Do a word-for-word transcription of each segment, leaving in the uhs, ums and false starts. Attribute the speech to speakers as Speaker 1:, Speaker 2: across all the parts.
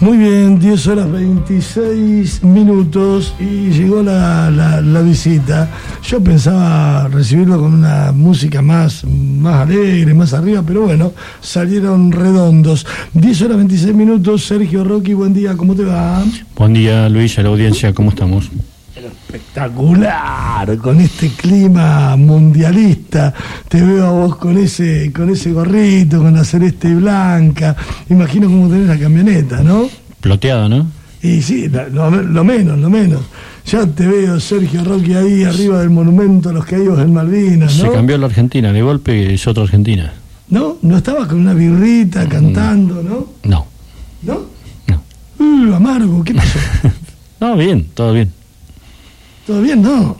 Speaker 1: Muy bien, diez horas veintiséis minutos y llegó la, la, la visita. Yo pensaba recibirlo con una música más, más alegre, más arriba, pero bueno, salieron redondos. diez horas veintiséis minutos, Sergio Rocchi, buen día, ¿cómo te va?
Speaker 2: Buen día, Luis, a la audiencia, ¿cómo estamos?
Speaker 1: Espectacular, con este clima mundialista. Te veo a vos con ese con ese gorrito, con la celeste blanca. Imagino cómo tenés la camioneta, ¿no?
Speaker 2: Ploteado, ¿no?
Speaker 1: Y sí, lo, lo menos, lo menos. Ya te veo, Sergio Rocchi, ahí arriba del monumento a los caídos en Malvinas, ¿no?
Speaker 2: Se cambió la Argentina, de golpe es otra Argentina.
Speaker 1: ¿No? ¿No estabas con una birrita cantando, no?
Speaker 2: No.
Speaker 1: ¿No?
Speaker 2: No.
Speaker 1: Uh, amargo, ¿qué pasó?
Speaker 2: No, bien, todo bien.
Speaker 1: ¿Todo bien? No.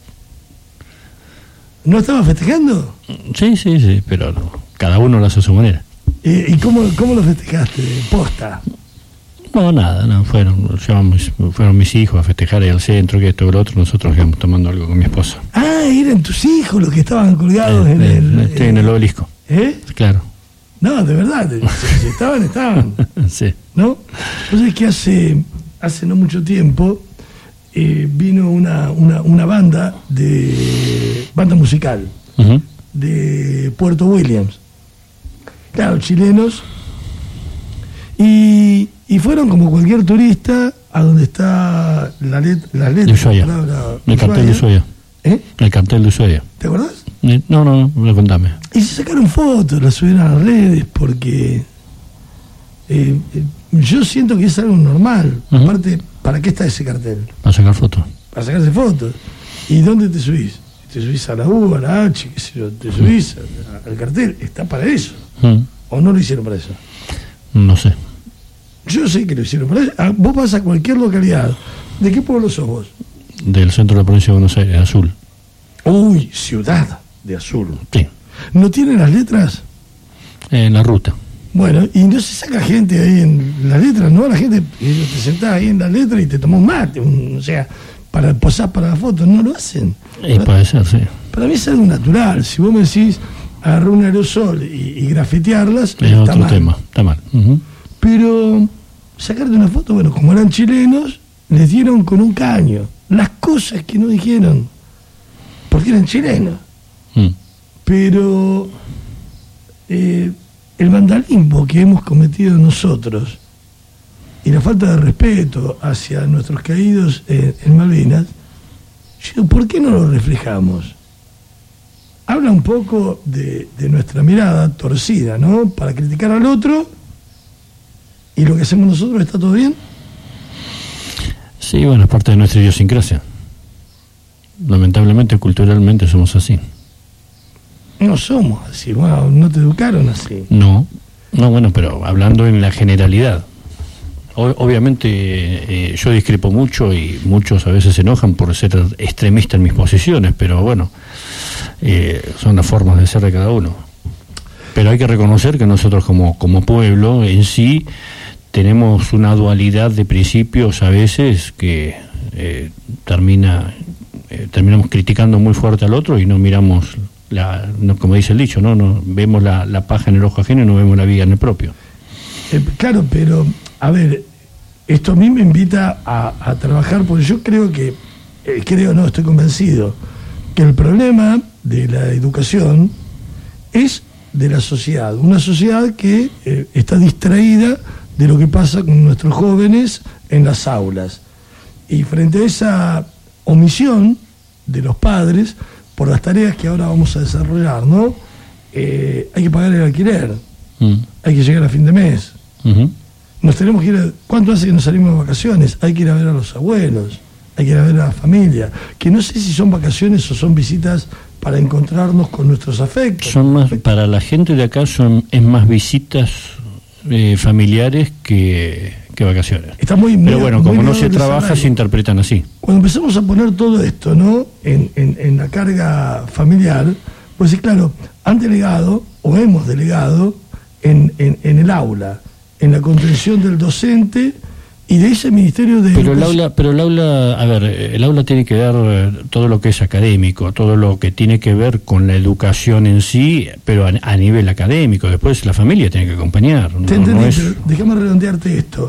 Speaker 1: ¿No estabas festejando?
Speaker 2: Sí, sí, sí, pero no, cada uno lo hace a su manera.
Speaker 1: ¿Y, y cómo, cómo lo festejaste? ¿Posta?
Speaker 2: No, nada, no, fueron, llevamos, fueron mis hijos a festejar ahí al centro, que esto, que lo otro, nosotros quedamos tomando algo con mi esposa.
Speaker 1: Ah, eran tus hijos los que estaban colgados
Speaker 2: eh,
Speaker 1: en
Speaker 2: eh,
Speaker 1: el...
Speaker 2: Estoy
Speaker 1: eh,
Speaker 2: en el obelisco.
Speaker 1: ¿Eh?
Speaker 2: Claro.
Speaker 1: No, de verdad, si, si estaban, estaban.
Speaker 2: Sí.
Speaker 1: ¿No? Entonces que hace, hace no mucho tiempo eh, vino una, una, una banda de banda musical
Speaker 2: Uh-huh.
Speaker 1: de Puerto Williams. Claro, chilenos. Y, y fueron como cualquier turista a donde está la let, las letras.
Speaker 2: De Ushuaia.
Speaker 1: La palabra
Speaker 2: El cartel de Ushuaia.
Speaker 1: ¿Eh?
Speaker 2: El cartel de Ushuaia.
Speaker 1: ¿Te acordás?
Speaker 2: Eh, No, no, no, contame.
Speaker 1: Y se sacaron fotos, las subieron a las redes porque eh, eh, yo siento que es algo normal.
Speaker 2: Uh-huh.
Speaker 1: Aparte, ¿para qué está ese cartel?
Speaker 2: Va a sacar fotos.
Speaker 1: Para sacarse fotos. ¿Y dónde te subís? Te subís a la U, a la H, qué sé yo, te subís a- al cartel. Está para eso.
Speaker 2: Mm,
Speaker 1: ¿O no lo hicieron para eso?
Speaker 2: No sé.
Speaker 1: Yo sé que lo hicieron para eso. Ah, vos vas a cualquier localidad. ¿De qué pueblo sos vos?
Speaker 2: Del centro de la provincia de Buenos Aires, Azul.
Speaker 1: Uy, Ciudad de Azul.
Speaker 2: Sí.
Speaker 1: ¿No tienen las letras?
Speaker 2: En la ruta.
Speaker 1: Bueno, y no se saca gente ahí en las letras, ¿no? La gente eh, te sentás ahí en las letras y te tomás un mate, un- o sea, para posar para la foto, no lo hacen.
Speaker 2: Y puede ser, sí.
Speaker 1: Para mí es algo natural. Si vos me decís agarrar un aerosol y, y grafitearlas,
Speaker 2: Es
Speaker 1: está
Speaker 2: otro
Speaker 1: mal.
Speaker 2: tema. Está mal. Ujú.
Speaker 1: Pero sacarte una foto, bueno, como eran chilenos, les dieron con un caño las cosas que no dijeron, porque eran chilenos.
Speaker 2: Mm.
Speaker 1: Pero eh, el vandalismo que hemos cometido nosotros y la falta de respeto hacia nuestros caídos eh, en Malvinas, yo digo, ¿por qué no lo reflejamos? Habla un poco de, de nuestra mirada torcida, ¿no? Para criticar al otro, y lo que hacemos nosotros, ¿está todo bien?
Speaker 2: Sí, bueno, es parte de nuestra idiosincrasia. Lamentablemente, culturalmente somos así.
Speaker 1: No somos así, wow, no te educaron así.
Speaker 2: No, no, bueno, pero hablando en la generalidad. O- obviamente eh, yo discrepo mucho y muchos a veces se enojan por ser extremista en mis posiciones, pero bueno, eh, son las formas de ser de cada uno. Pero hay que reconocer que nosotros como, como pueblo en sí tenemos una dualidad de principios a veces que eh, termina eh, terminamos criticando muy fuerte al otro y no miramos, la, no, como dice el dicho, no, no vemos la, la paja en el ojo ajeno y no vemos la viga en el propio.
Speaker 1: Eh, claro, pero, a ver, esto a mí me invita a, a trabajar, porque yo creo que, eh, creo no, estoy convencido, que el problema de la educación es de la sociedad, una sociedad que eh, está distraída de lo que pasa con nuestros jóvenes en las aulas. Y frente a esa omisión de los padres, por las tareas que ahora vamos a desarrollar, ¿no? Eh, hay que pagar el alquiler,
Speaker 2: Mm.
Speaker 1: hay que llegar a fin de mes.
Speaker 2: Ujú.
Speaker 1: Nos tenemos que ir a, ¿cuánto hace que nos salimos de vacaciones? Hay que ir a ver a los abuelos, hay que ir a ver a la familia, que no sé si son vacaciones o son visitas para encontrarnos con nuestros afectos.
Speaker 2: Son más, para la gente de acá son es más visitas eh, familiares que, que vacaciones.
Speaker 1: Está muy, muy
Speaker 2: Pero bueno,
Speaker 1: muy
Speaker 2: como no
Speaker 1: ligado
Speaker 2: se
Speaker 1: al
Speaker 2: trabaja,
Speaker 1: escenario.
Speaker 2: se interpretan así.
Speaker 1: Cuando empezamos a poner todo esto, ¿no? En, en, en la carga familiar, pues sí, claro, han delegado o hemos delegado en, en, en el aula, en la contención del docente y de ese Ministerio de
Speaker 2: Pero el
Speaker 1: Educación.
Speaker 2: aula, pero el aula, a ver, el aula tiene que dar eh, todo lo que es académico, todo lo que tiene que ver con la educación en sí, pero a, a nivel académico. Después la familia tiene que acompañar. No,
Speaker 1: Te entendí,
Speaker 2: no es...
Speaker 1: pero déjame redondearte esto.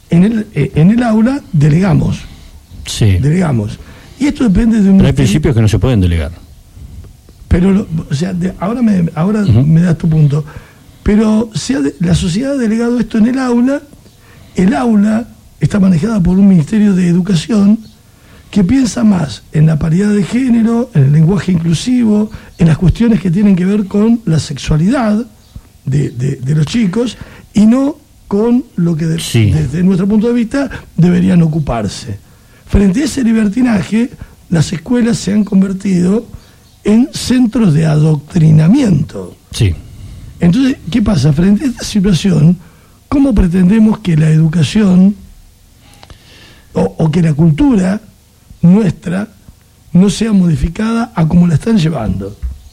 Speaker 1: en el, eh, en el aula delegamos.
Speaker 2: Sí.
Speaker 1: Delegamos. Y esto depende de un...
Speaker 2: Pero hay principios que no se pueden delegar.
Speaker 1: Pero, lo, o sea, de, ahora, me, ahora uh-huh. me das tu punto. Pero sea de, la sociedad ha delegado esto en el aula. El aula está manejada por un Ministerio de Educación que piensa más en la paridad de género, en el lenguaje inclusivo, en las cuestiones que tienen que ver con la sexualidad de, de, de los chicos, y no con lo que de, sí. desde nuestro punto de vista deberían ocuparse. Frente a ese libertinaje, las escuelas se han convertido en centros de adoctrinamiento.
Speaker 2: Sí.
Speaker 1: Entonces, ¿qué pasa? Frente a esta situación, ¿cómo pretendemos que la educación o, o que la cultura nuestra no sea modificada a como la están llevando?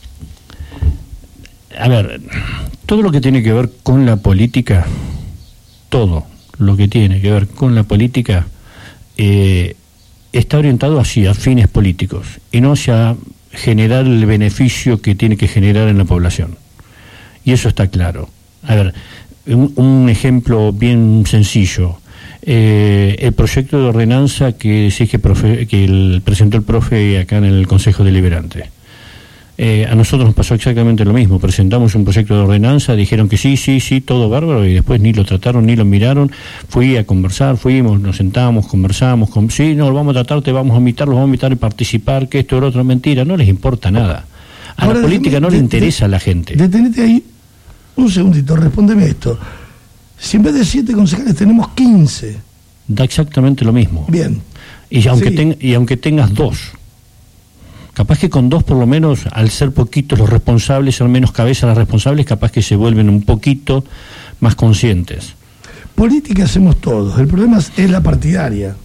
Speaker 2: A ver, todo lo que tiene que ver con la política, todo lo que tiene que ver con la política eh, está orientado hacia fines políticos y no hacia generar el beneficio que tiene que generar en la población. Y eso está claro. A ver, un, un ejemplo bien sencillo. Eh, el proyecto de ordenanza que exige profe, que el, presentó el profe acá en el Consejo Deliberante. Eh, a nosotros nos pasó exactamente lo mismo. Presentamos un proyecto de ordenanza, dijeron que sí, sí, sí, todo bárbaro, y después ni lo trataron, ni lo miraron. Fui a conversar, fuimos, nos sentamos, conversamos, con, sí, no, lo vamos a tratar, te vamos a invitar, los vamos a invitar a participar, que esto o lo otro, mentira, no les importa nada. A Ahora, la política no de, le interesa de, a la gente.
Speaker 1: Detenete ahí un segundito, respóndeme esto. Si en vez de siete concejales tenemos quince.
Speaker 2: Da exactamente lo mismo.
Speaker 1: Bien.
Speaker 2: Y aunque,
Speaker 1: sí.
Speaker 2: ten, y aunque tengas dos, capaz que con dos por lo menos, al ser poquitos los responsables, al menos cabeza las responsables, capaz que se vuelven un poquito más conscientes.
Speaker 1: Política hacemos todos, el problema es la partidaria.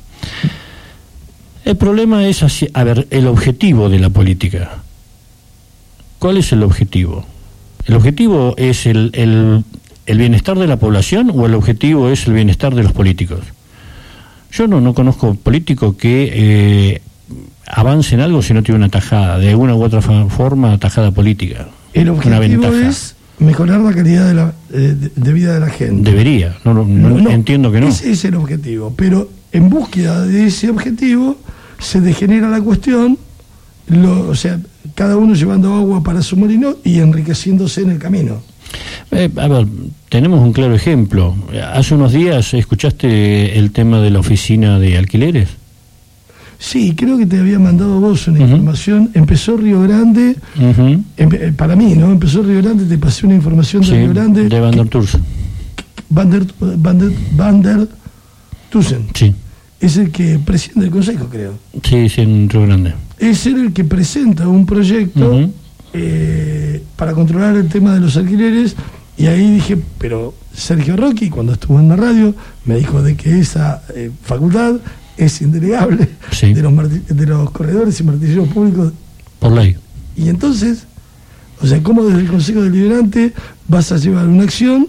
Speaker 2: El problema es, así, a ver, el objetivo de la política. ¿Cuál es el objetivo? ¿El objetivo es el, el, el bienestar de la población o el objetivo es el bienestar de los políticos? Yo no, no conozco político que eh, avance en algo si no tiene una tajada, de alguna u otra forma, tajada política.
Speaker 1: El objetivo es mejorar la calidad de, la, de, de vida de la gente.
Speaker 2: Debería, no, no, no, no entiendo que no.
Speaker 1: Ese es el objetivo, pero en búsqueda de ese objetivo se degenera la cuestión, lo, o sea, cada uno llevando agua para su molino y enriqueciéndose en el camino.
Speaker 2: Eh, a ver, tenemos un claro ejemplo. Hace unos días, ¿escuchaste el tema de la oficina de alquileres?
Speaker 1: Sí, creo que te había mandado vos una uh-huh. información. Empezó Río Grande, uh-huh. em, para mí, ¿no? Empezó Río Grande, te pasé una información de sí, Río Grande.
Speaker 2: De Van der Tours.
Speaker 1: Van der, Van der, Van der Tussen.
Speaker 2: Sí.
Speaker 1: Es el que preside el consejo, creo.
Speaker 2: Sí, sí, en Río Grande.
Speaker 1: Es el que presenta un proyecto uh-huh. eh, para controlar el tema de los alquileres. Y ahí dije, pero Sergio Rocchi, cuando estuvo en la radio, me dijo de que esa eh, facultad es indelegable sí. de, los de los corredores y martilleros públicos.
Speaker 2: Por ley.
Speaker 1: Y entonces, o sea, ¿cómo desde el Consejo Deliberante vas a llevar una acción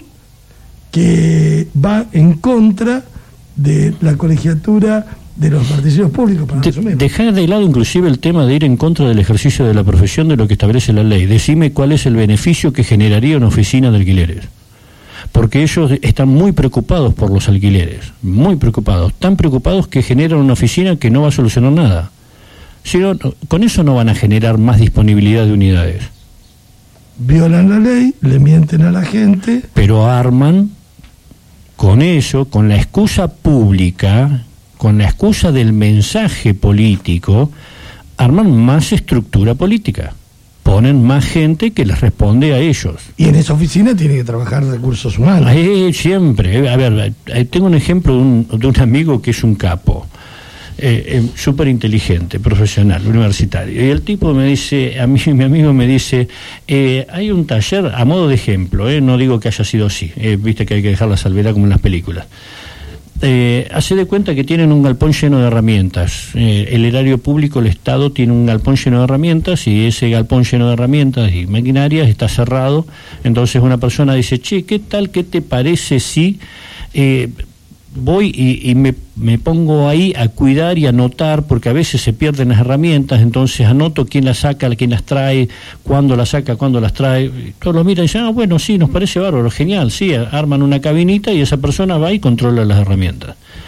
Speaker 1: que va en contra de la colegiatura de los martilleros públicos? Para
Speaker 2: de, dejar de lado inclusive el tema de ir en contra del ejercicio de la profesión de lo que establece la ley. Decime cuál es el beneficio que generaría una oficina de alquileres. Porque ellos están muy preocupados por los alquileres, muy preocupados, tan preocupados que generan una oficina que no va a solucionar nada. Si no, con eso no van a generar más disponibilidad de unidades.
Speaker 1: Violan la ley, le mienten a la gente.
Speaker 2: Pero arman con eso, con la excusa pública, con la excusa del mensaje político, arman más estructura política. Ponen más gente que les responde a ellos.
Speaker 1: Y en esa oficina tiene que trabajar recursos humanos.
Speaker 2: Ahí siempre. A ver, tengo un ejemplo de un, de un amigo que es un capo, eh, eh, súper inteligente, profesional, universitario. Y el tipo me dice, a mí mi amigo me dice, eh, hay un taller, a modo de ejemplo, eh, no digo que haya sido así, eh, viste que hay que dejar la salvedad como en las películas. Eh, hace de cuenta que tienen un galpón lleno de herramientas. Eh, el erario público, el Estado, tiene un galpón lleno de herramientas y ese galpón lleno de herramientas y maquinarias está cerrado. Entonces una persona dice, che, ¿qué tal, qué te parece si eh, voy y, y me, me pongo ahí a cuidar y a anotar, porque a veces se pierden las herramientas, entonces anoto quién las saca, quién las trae, cuándo las saca, cuándo las trae, y todos lo miran y dicen, ah, bueno, sí, nos parece bárbaro, genial, sí, arman una cabinita y esa persona va y controla las herramientas.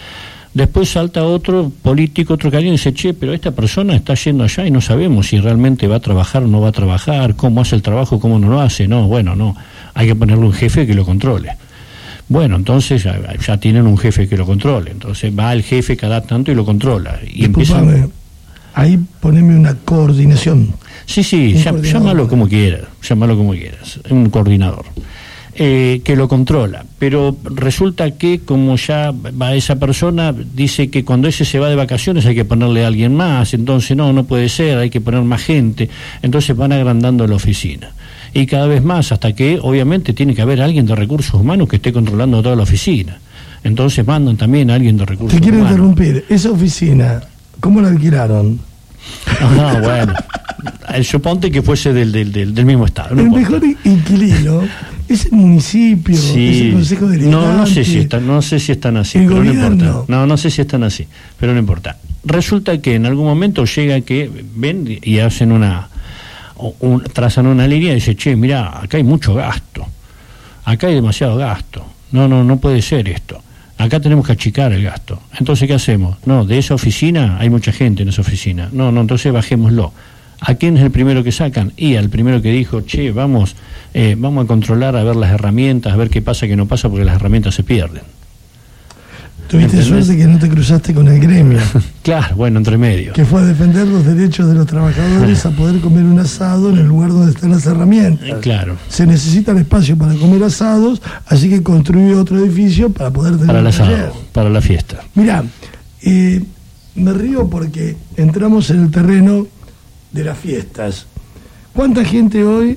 Speaker 2: Después salta otro político, otro cariño, y dice, che, pero esta persona está yendo allá y no sabemos si realmente va a trabajar o no va a trabajar, cómo hace el trabajo, cómo no lo hace. No, bueno, no, hay que ponerle un jefe que lo controle. Bueno, entonces ya, ya tienen un jefe que lo controle, entonces va el jefe cada tanto y lo controla. Y
Speaker 1: Disculpame, empiezan... ahí poneme una coordinación.
Speaker 2: Sí, sí, llama, llámalo como quieras, llámalo como quieras, un coordinador. Eh, que lo controla, pero resulta que como ya va esa persona, dice que cuando ese se va de vacaciones hay que ponerle a alguien más, entonces no, no puede ser, hay que poner más gente, entonces van agrandando la oficina, y cada vez más, hasta que obviamente tiene que haber alguien de recursos humanos que esté controlando toda la oficina, entonces mandan también a alguien de recursos
Speaker 1: humanos. Te quiero
Speaker 2: humanos.
Speaker 1: interrumpir, esa oficina, ¿cómo la alquilaron?
Speaker 2: No, bueno, suponte que fuese del, del, del, del mismo estado. No
Speaker 1: el
Speaker 2: importa.
Speaker 1: Mejor inquilino es el municipio,
Speaker 2: sí.
Speaker 1: es el consejo deliberante.
Speaker 2: No, no sé si están, no sé si están así,
Speaker 1: el
Speaker 2: pero
Speaker 1: gobierno.
Speaker 2: no importa. No, no sé si están así, pero no importa. Resulta que en algún momento llega que ven y hacen una, un, trazan una línea y dicen, che, mirá, acá hay mucho gasto, acá hay demasiado gasto. No, no, no puede ser esto. Acá tenemos que achicar el gasto. Entonces, ¿qué hacemos? No, de esa oficina hay mucha gente en esa oficina. No, no, entonces bajémoslo. ¿A quién es el primero que sacan? Y al primero que dijo, che, vamos, eh, vamos a controlar, a ver las herramientas, a ver qué pasa, qué no pasa, porque las herramientas se pierden.
Speaker 1: Tuviste ¿entendés? Suerte que no te cruzaste con el gremio.
Speaker 2: Claro, bueno, entre medio.
Speaker 1: Que fue a defender los derechos de los trabajadores a poder comer un asado en el lugar donde están las herramientas.
Speaker 2: Claro.
Speaker 1: Se necesita el espacio para comer asados, así que construyó otro edificio para poder tener
Speaker 2: para el
Speaker 1: un
Speaker 2: asado,
Speaker 1: taller.
Speaker 2: Para la fiesta.
Speaker 1: Mirá, eh, me río porque entramos en el terreno de las fiestas. ¿Cuánta gente hoy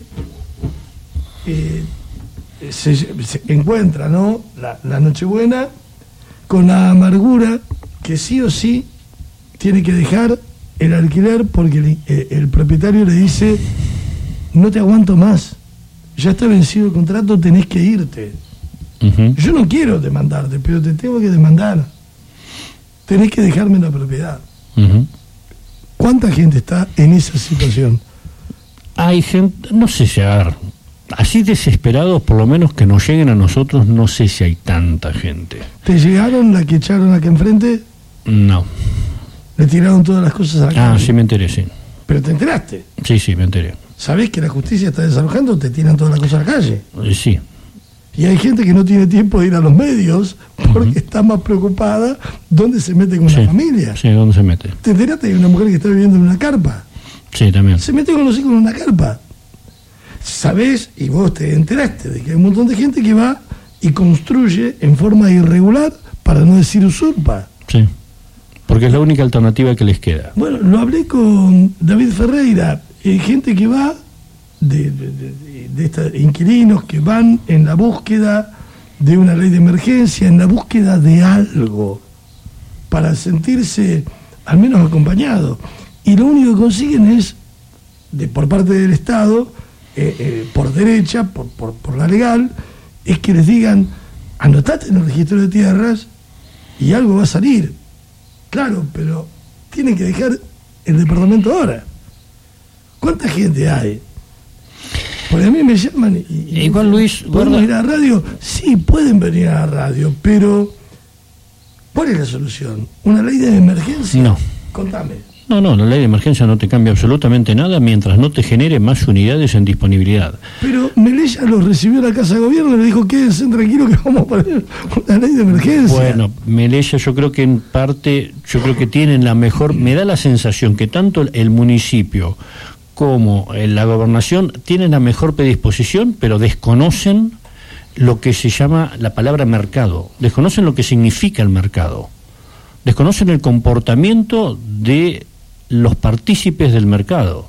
Speaker 1: eh, se, se encuentra, ¿no? La, la Nochebuena con la amargura que sí o sí tiene que dejar el alquiler porque el, eh, el propietario le dice, no te aguanto más, ya está vencido el contrato, tenés que irte. Uh-huh. Yo no quiero demandarte, pero te tengo que demandar, tenés que dejarme la propiedad. Uh-huh. ¿Cuánta gente está en esa situación?
Speaker 2: Hay gente, no sé si a ver, así desesperados, por lo menos que nos lleguen a nosotros, no sé si hay tanta gente.
Speaker 1: ¿Te llegaron la que echaron acá enfrente?
Speaker 2: No.
Speaker 1: ¿Le tiraron todas las cosas a la
Speaker 2: Ah,
Speaker 1: calle?
Speaker 2: sí me enteré, sí.
Speaker 1: ¿Pero te enteraste?
Speaker 2: Sí, sí, me enteré.
Speaker 1: ¿Sabés que la justicia está desalojando? Te tiran todas las cosas a la calle.
Speaker 2: Eh, sí.
Speaker 1: Y hay gente que no tiene tiempo de ir a los medios porque uh-huh. está más preocupada dónde se mete con
Speaker 2: sí.
Speaker 1: la familia.
Speaker 2: Sí, ¿dónde se mete?
Speaker 1: ¿Te enteraste de una mujer que está viviendo en una carpa?
Speaker 2: Sí, también.
Speaker 1: Se mete con los hijos en una carpa. ¿Sabés? Y vos te enteraste de que hay un montón de gente que va y construye en forma irregular, para no decir usurpa.
Speaker 2: Sí, porque es la única alternativa que les queda.
Speaker 1: Bueno, lo hablé con David Ferreira, eh, gente que va, de, de, de, de estos inquilinos que van en la búsqueda de una ley de emergencia, en la búsqueda de algo, para sentirse al menos acompañados. Y lo único que consiguen es, de, por parte del Estado, Eh, eh, por derecha, por, por, por la legal, es que les digan, anotate en el registro de tierras y algo va a salir. Claro, pero tienen que dejar el departamento ahora. ¿Cuánta gente hay? Porque a mí me llaman y, y
Speaker 2: igual Luis,
Speaker 1: ¿podemos ir a la radio? Sí, pueden venir a la radio, pero ¿cuál es la solución? ¿Una ley de emergencia?
Speaker 2: No.
Speaker 1: Contame.
Speaker 2: No, no, la ley de emergencia no te cambia absolutamente nada mientras no te genere más unidades en disponibilidad.
Speaker 1: Pero Melella los recibió a la Casa de Gobierno y le dijo, quédense tranquilos que vamos a poner una ley de emergencia.
Speaker 2: Bueno, Melella yo creo que en parte, yo creo que tienen la mejor, me da la sensación que tanto el municipio como la gobernación tienen la mejor predisposición, pero desconocen lo que se llama la palabra mercado, desconocen lo que significa el mercado, desconocen el comportamiento de los partícipes del mercado.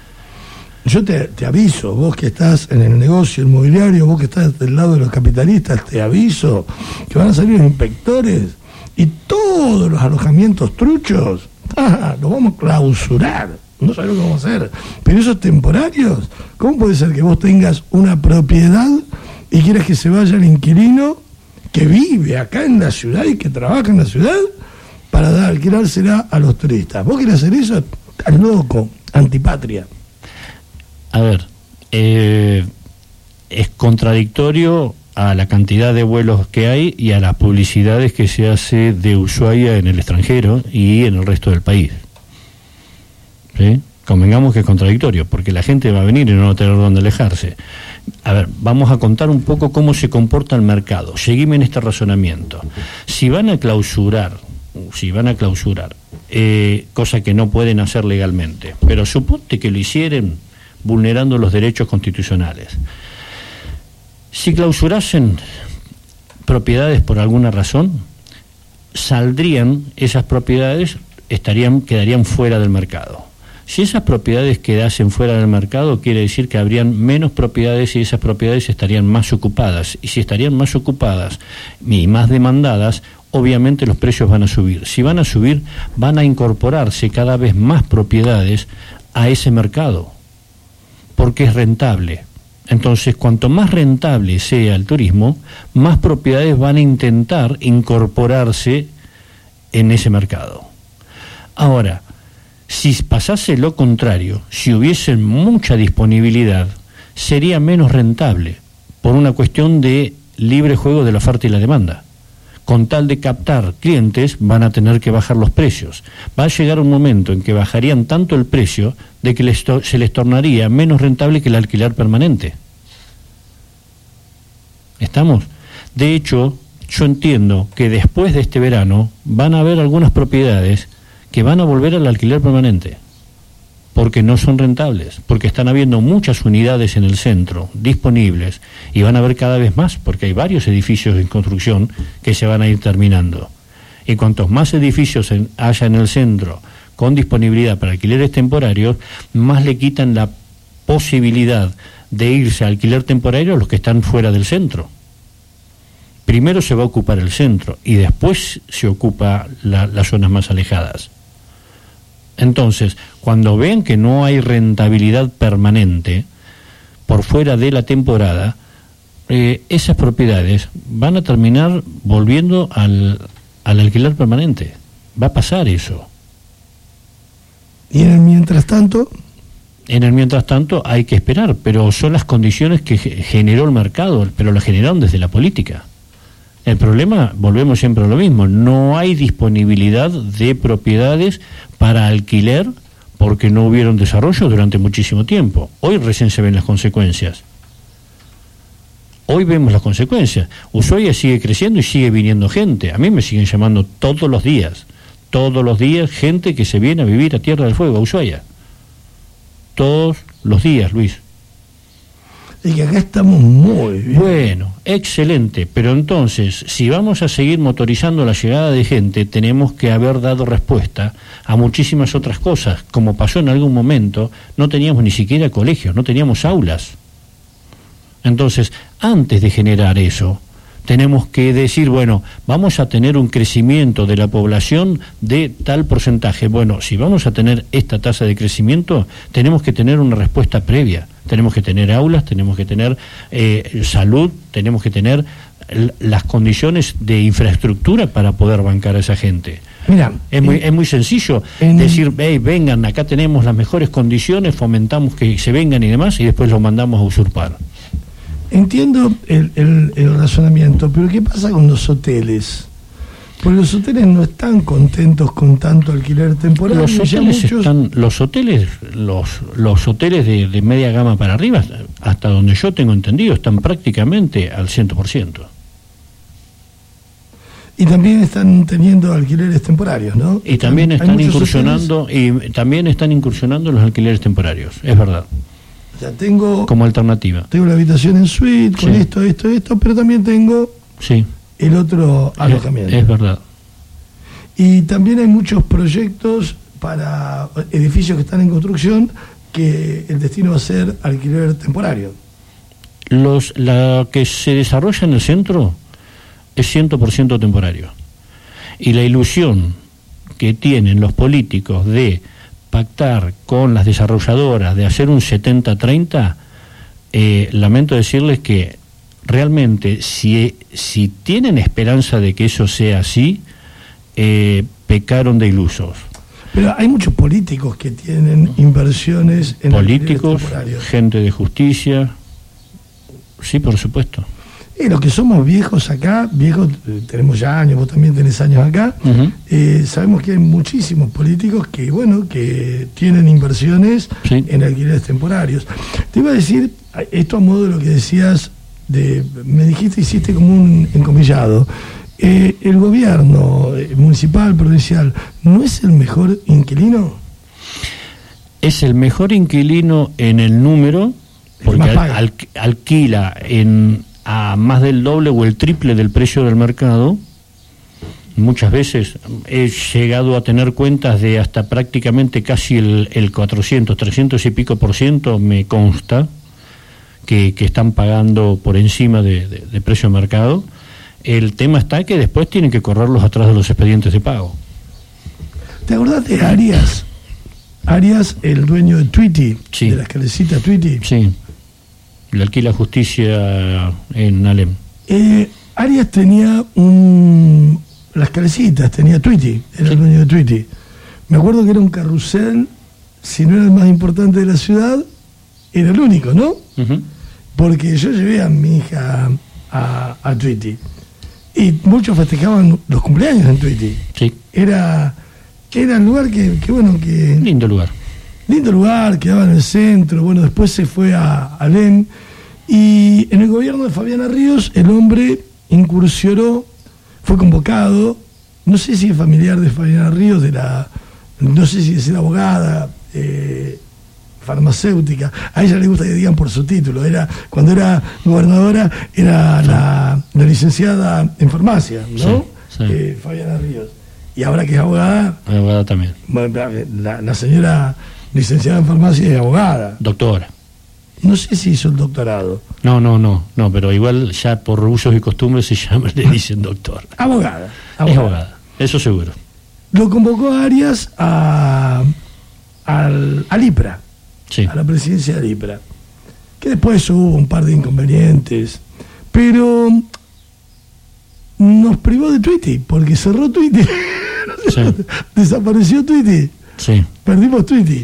Speaker 1: Yo te, te aviso, vos que estás en el negocio inmobiliario, vos que estás del lado de los capitalistas, te aviso que van a salir los inspectores y todos los alojamientos truchos, ah, los vamos a clausurar, no sabemos qué vamos a hacer. Pero esos temporarios, ¿cómo puede ser que vos tengas una propiedad y quieras que se vaya el inquilino que vive acá en la ciudad y que trabaja en la ciudad para dar, alquilársela a los turistas? ¿Vos querés hacer eso? Estás loco, antipatria.
Speaker 2: A ver, eh, es contradictorio a la cantidad de vuelos que hay y a las publicidades que se hace de Ushuaia en el extranjero y en el resto del país. ¿Sí? Convengamos que es contradictorio, porque la gente va a venir y no va a tener dónde alejarse. A ver, vamos a contar un poco cómo se comporta el mercado. Seguime en este razonamiento. Si van a clausurar, si van a clausurar, eh, cosa que no pueden hacer legalmente, pero suponte que lo hicieran vulnerando los derechos constitucionales. Si clausurasen propiedades por alguna razón, saldrían esas propiedades, estarían, quedarían fuera del mercado. Si esas propiedades quedasen fuera del mercado, quiere decir que habrían menos propiedades y esas propiedades estarían más ocupadas. Y si estarían más ocupadas y más demandadas, obviamente los precios van a subir. Si van a subir, van a incorporarse cada vez más propiedades a ese mercado, porque es rentable. Entonces, cuanto más rentable sea el turismo, más propiedades van a intentar incorporarse en ese mercado. Ahora, si pasase lo contrario, si hubiese mucha disponibilidad, sería menos rentable, por una cuestión de libre juego de la oferta y la demanda. Con tal de captar clientes, van a tener que bajar los precios. Va a llegar un momento en que bajarían tanto el precio de que les to- se les tornaría menos rentable que el alquiler permanente. ¿Estamos? De hecho, yo entiendo que después de este verano van a haber algunas propiedades que van a volver al alquiler permanente, porque no son rentables, porque están habiendo muchas unidades en el centro disponibles y van a haber cada vez más, porque hay varios edificios en construcción que se van a ir terminando. Y cuantos más edificios en, haya en el centro con disponibilidad para alquileres temporarios, más le quitan la posibilidad de irse a alquiler temporario a los que están fuera del centro. Primero se va a ocupar el centro y después se ocupa la, las zonas más alejadas. Entonces, cuando vean que no hay rentabilidad permanente por fuera de la temporada, eh, esas propiedades van a terminar volviendo al, al alquiler permanente. Va a pasar eso.
Speaker 1: ¿Y en el mientras tanto?
Speaker 2: En el mientras tanto hay que esperar, pero son las condiciones que generó el mercado, pero las generaron desde la política. El problema, volvemos siempre a lo mismo, no hay disponibilidad de propiedades para alquiler porque no hubieron desarrollo durante muchísimo tiempo. Hoy recién se ven las consecuencias. Hoy vemos las consecuencias. Ushuaia sigue creciendo y sigue viniendo gente. A mí me siguen llamando todos los días, todos los días gente que se viene a vivir a Tierra del Fuego, a Ushuaia. Todos los días, Luis.
Speaker 1: Y que acá estamos muy bien.
Speaker 2: Bueno, excelente, pero entonces, si vamos a seguir motorizando la llegada de gente, tenemos que haber dado respuesta a muchísimas otras cosas. Como pasó en algún momento, no teníamos ni siquiera colegios, no teníamos aulas. Entonces, antes de generar eso, tenemos que decir, bueno, vamos a tener un crecimiento de la población de tal porcentaje. Bueno, si vamos a tener esta tasa de crecimiento, tenemos que tener una respuesta previa. Tenemos que tener aulas, tenemos que tener eh, salud, tenemos que tener l- las condiciones de infraestructura para poder bancar a esa gente.
Speaker 1: Mira,
Speaker 2: es muy, es muy sencillo
Speaker 1: en,
Speaker 2: decir, hey, vengan, acá tenemos las mejores condiciones, fomentamos que se vengan y demás, y después los mandamos a usurpar.
Speaker 1: Entiendo el, el, el razonamiento, pero ¿qué pasa con los hoteles? Porque los hoteles no están contentos con tanto alquiler temporal.
Speaker 2: Los hoteles muchos... están, los hoteles, los, los hoteles de, de media gama para arriba, hasta donde yo tengo entendido, están prácticamente al cien por ciento.
Speaker 1: Y también están teniendo alquileres temporarios, ¿no?
Speaker 2: Y también están incursionando, hoteles? y también están incursionando los alquileres temporarios, es verdad.
Speaker 1: O sea, tengo
Speaker 2: como alternativa.
Speaker 1: Tengo la habitación en suite con sí. esto, esto, esto, pero también tengo
Speaker 2: sí.
Speaker 1: el otro alojamiento.
Speaker 2: Es, es verdad.
Speaker 1: Y también hay muchos proyectos para edificios que están en construcción que el destino va a ser alquiler temporario.
Speaker 2: Los, la que se desarrolla en el centro es cien por ciento temporario. Y la ilusión que tienen los políticos de pactar con las desarrolladoras, de hacer un setenta treinta, eh, lamento decirles que realmente si, si tienen esperanza de que eso sea así, eh, pecaron de ilusos.
Speaker 1: Pero hay muchos políticos que tienen inversiones en
Speaker 2: políticos, gente de justicia, sí, por supuesto.
Speaker 1: Y los que somos viejos acá, viejos, eh, tenemos ya años, vos también tenés años acá, uh-huh. eh, sabemos que hay muchísimos políticos que, bueno, que tienen inversiones sí. en alquileres temporarios. Te iba a decir, esto a modo de lo que decías, de, me dijiste, hiciste como un encomillado. Eh, ¿El gobierno municipal, provincial, no es el mejor inquilino?
Speaker 2: Es el mejor inquilino en el número, porque al, al, alquila en a más del doble o el triple del precio del mercado. Muchas veces he llegado a tener cuentas de hasta prácticamente casi el, el cuatrocientos, trescientos y pico por ciento, me consta, que, que están pagando por encima de, de, de precio de mercado. El tema está que después tienen que correrlos atrás de los expedientes de pago.
Speaker 1: ¿Te acordás de Arias? Arias, el dueño de Tweety,
Speaker 2: sí.
Speaker 1: de la escalecita Tweety.
Speaker 2: Sí, le alquila Justicia en Alem.
Speaker 1: Eh, Arias tenía un... las calecitas, tenía Tweety, era sí. el dueño de Tweety. Me acuerdo que era un carrusel, si no era el más importante de la ciudad, era el único, ¿no? Uh-huh. Porque yo llevé a mi hija a, a Tweety. Y muchos festejaban los cumpleaños en Tweety.
Speaker 2: Sí.
Speaker 1: Era, era un lugar que, que, bueno, que...
Speaker 2: Lindo lugar.
Speaker 1: Lindo lugar, quedaba en el centro. Bueno, después se fue a Alem. Y en el gobierno de Fabiana Ríos, el hombre incursionó, fue convocado, no sé si es familiar de Fabiana Ríos, de la, no sé si es la abogada, eh, farmacéutica, a ella le gusta que digan por su título, era cuando era gobernadora, era la, la licenciada en farmacia, ¿no?
Speaker 2: Sí, sí.
Speaker 1: Eh, Fabiana Ríos. Y ahora que es abogada...
Speaker 2: Abogada también.
Speaker 1: La, la señora licenciada en farmacia es abogada.
Speaker 2: Doctora.
Speaker 1: No sé si hizo el doctorado.
Speaker 2: No, no, no, no, pero igual ya por usos y costumbres se llama, le dicen doctor.
Speaker 1: Abogada.
Speaker 2: abogada. Es abogada, eso seguro.
Speaker 1: Lo convocó a Arias a, al, al IPRA,
Speaker 2: sí.
Speaker 1: a la presidencia del IPRA, que después hubo un par de inconvenientes, pero nos privó de Tweety, porque cerró Tweety. Sí. Desapareció Tweety.
Speaker 2: Sí.
Speaker 1: Perdimos Tweety.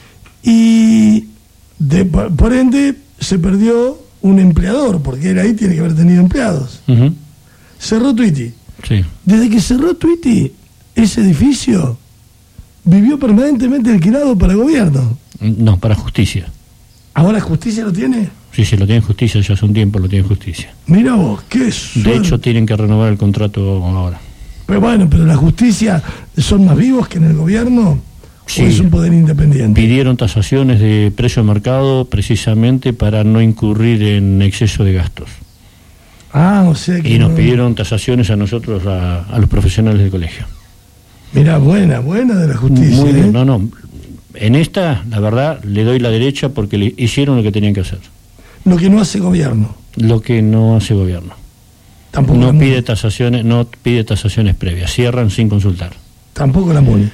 Speaker 1: Y... De, por ende se perdió un empleador, porque él ahí tiene que haber tenido empleados. Uh-huh. Cerró Tweety.
Speaker 2: Sí.
Speaker 1: Desde que cerró Tweety, ese edificio vivió permanentemente alquilado para el gobierno.
Speaker 2: No, para Justicia.
Speaker 1: ¿Ahora Justicia lo tiene?
Speaker 2: Sí, sí, lo tiene Justicia, ya hace un tiempo lo tiene Justicia.
Speaker 1: Mira vos, qué suerte.
Speaker 2: De hecho, tienen que renovar el contrato ahora.
Speaker 1: Pero bueno, pero la Justicia son más vivos que en el gobierno. Sí, ¿o es un poder independiente?
Speaker 2: Pidieron tasaciones de precio de mercado precisamente para no incurrir en exceso de gastos.
Speaker 1: Ah, o sea que...
Speaker 2: Y nos
Speaker 1: no...
Speaker 2: pidieron tasaciones a nosotros, a, a los profesionales del colegio.
Speaker 1: Mira, buena, buena de la Justicia.
Speaker 2: Muy bien,
Speaker 1: ¿eh?
Speaker 2: no, no. En esta, la verdad, le doy la derecha porque le hicieron lo que tenían que hacer.
Speaker 1: Lo que no hace gobierno.
Speaker 2: Lo que no hace gobierno.
Speaker 1: Tampoco
Speaker 2: no pide tasaciones, no pide tasaciones previas, cierran sin consultar.
Speaker 1: Tampoco la MUNI.